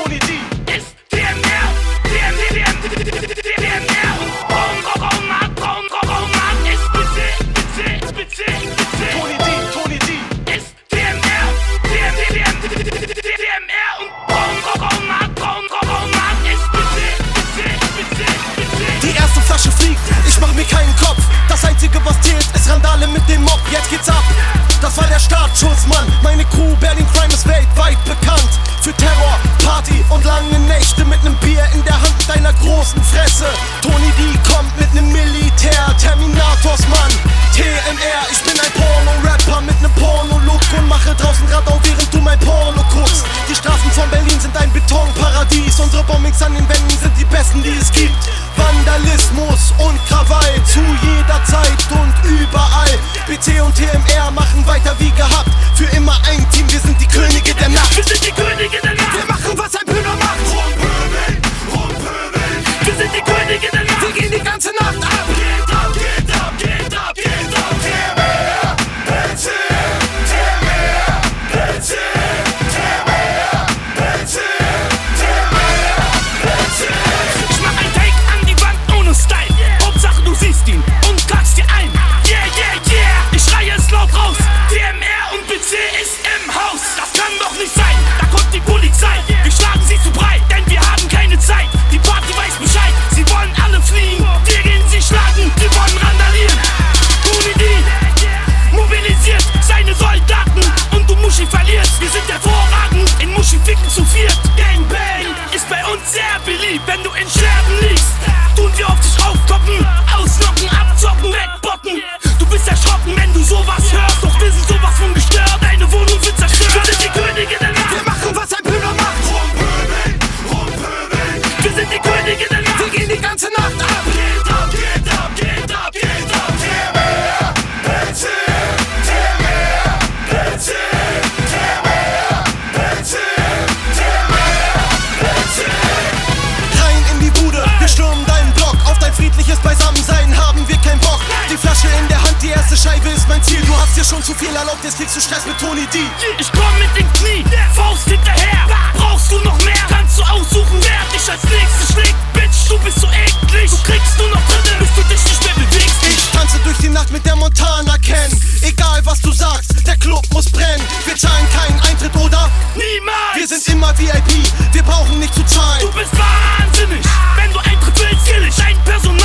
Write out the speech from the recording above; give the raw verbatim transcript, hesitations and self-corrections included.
Tony D ist D M R, D M D, D M D, D M R und Braun, Braun, Mark, Braun, Braun, Mark ist Spitze, Spitze, Spitze, Spitze. Tony D, Tony D ist D M R, D M D, D M D, D M R und Braun, Braun, Mark, Braun, Braun, Mark ist Spitze, Spitze, Spitze, Spitze. Die erste Flasche fliegt, ich mach mir keinen Kopf. Das einzige was zählt ist Randale mit dem Mob, jetzt geht's ab. Das war der Startschuss, Mann. Meine Crew Berlin Crime ist weltweit bekannt für Terror, Party und lange Nächte mit nem Bier in der Hand deiner großen Fresse. Tony D kommt mit nem Militär, Terminators Mann, T M R. Ich bin ein Porno-Rapper mit nem Porno-Look und mache draußen Radau, während du mein Porno guckst. Die Straßen von Berlin sind ein Betonparadies. Unsere Bombings an den Wänden sind die besten, die es gibt. Vandalismus und Krawall zu jeder Zeit und überall. B T und T M R machen weiter wie gehabt. Für immer ein Team, wir sind die Könige der Nacht. Wir sind die Könige der Nacht. Wir machen, was ein Pöbel macht. Rumpöbeln, rumpöbeln. Wir sind die Könige der Nacht. Wir gehen die ganze Nacht ab. Geht ab, geht ab, geht ab, geht ab. T M R, P C, T M R, P C, T M R, P C, T M R, P C. Ich mach ein Take an die Wand ohne Style. Hauptsache du siehst ihn und kackst dir ein. Yeah, yeah, yeah. Ich schreie es laut raus. T M R und B C ist im Haus. Das kann doch nicht sein. Da kommt die Polizei. Wir schlagen sie zu breit, denn wir haben keine Zeit. Die Party weiß Bescheid. Sie wollen alle fliehen. Wir gehen sie schlagen. Sie wollen randalieren. Tony D mobilisiert seine Soldaten und du Muschi verlierst. Wir sind hervorragend in Muschi ficken zu viert. Gangbang ist bei uns sehr beliebt. Wenn du in Scherben liegst, tun wir auf dich aufkoppen, ausnocken, abzocken, wegbocken. Du bist erschrocken, wenn du sowas hörst. Doch wir sind sowas von gestört. Deine Wohnung wird zerstört. Wir sind die Könige der Nacht. Wir machen, was ein Pöbel macht. Rumpöbeln, rumpöbeln. Wir sind die Könige der Nacht. Wir gehen die ganze Nacht ab. Geht ab, geht ab, geht ab, geht ab. T M R, P C, T M R, P C, T M R, P C, T M R, P C. Rein in die Bude, wir stürmen deinen Block. Auf dein friedliches Beisammensein haben wir keinen Bock. Die Flasche in der Hand, die erste Scheibe ist mein Ziel. Du hast dir schon zu viel erlaubt, jetzt kriegst du Stress mit Tony D. Ich komm mit den Knie, Faust hinterher. Brauchst du noch mehr? Kannst du aussuchen, wer dich als nächstes schlägt? Bitch, du bist so eklig. Du kriegst nur noch drinnen, bis du dich nicht mehr bewegst. Ich tanze durch die Nacht mit der Montana Ken. Egal was du sagst, der Club muss brennen. Wir zahlen keinen Eintritt, oder? Niemals! Wir sind immer V I P, wir brauchen nicht zu zahlen. Du bist wahnsinnig, wenn du Eintritt willst, kill ich. Dein Personal